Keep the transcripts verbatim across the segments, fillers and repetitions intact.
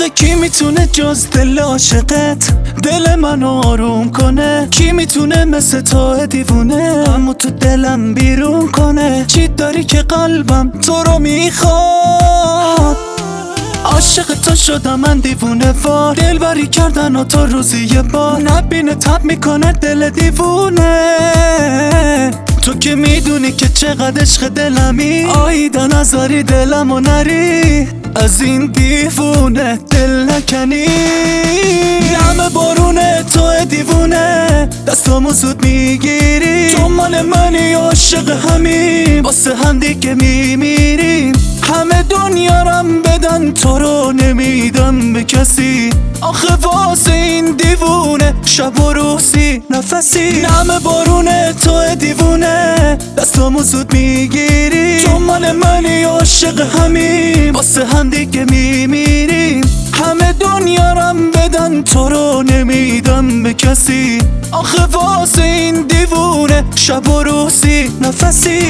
آخه کی میتونه جز دل عاشقت دل منو آروم کنه؟ کی میتونه مثل تو دیوونه اما تو دلم بیرون کنه؟ چی داری که قلبم تو رو میخواد؟ عاشق تو شدم من دیوونه وار، دل بری کردن و تو روزی یه بار نبینه تب میکنه دل دیوونه. تو که میدونی که چقدر عشق دلمی، آیدا نذاری دلمو نری از این دیوونه دل نکنی. نم بارونه تو دیوونه دستامو زود میگیری، تو مال منی عاشق همیم واسه هم دیگه میمیریم. همه دنیا رم بدن تو رو نمیدم به کسی، آخه واسه این دیوونه شب و روزی نفسی. نم بارونه تو دیوونه دستامو زود میگیری، تو مال منی عاشق همیم واسه هم دیگه میمیریم. همه دنیا رم بدن تو رو نمیدم به کسی، آخه واسه این دیوونه شب و روزی نفسی.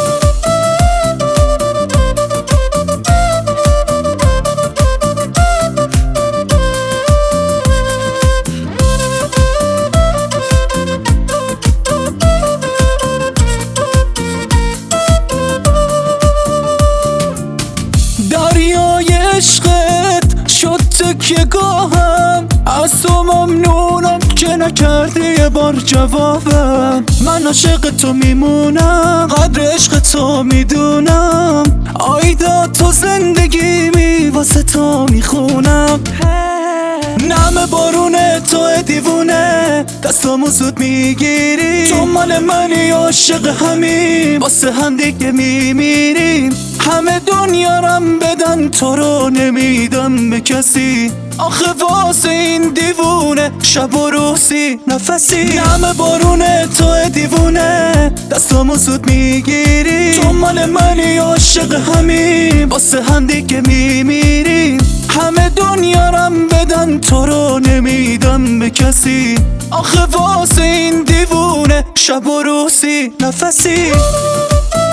دریای عشقت شد تکیه گاهم، از تو ممنونم که نکردی یه بار جوابم. من عاشق تو میمونم، قدر عشق تو میدونم، آیدا تو زندگیمی واسه تو میخونم. نم بارونه تو دیوونه دستامو زود میگیری، تو مال منی عاشق همیم واسه هم دیگه میمیریم. همه دنیا رم بدن تو رو نمیدم به کسی، آخه واسه این دیوونه شب و روزی نفسی. نم بارونه تو دیوونه دستامو زود میگیری، تو مال منی عاشق همیم واسه هم دیگه میمیریم. همه دنیا رم بدن تو رو نمیدم به کسی، آخه واسه این دیوونه شب و روزی نفسی.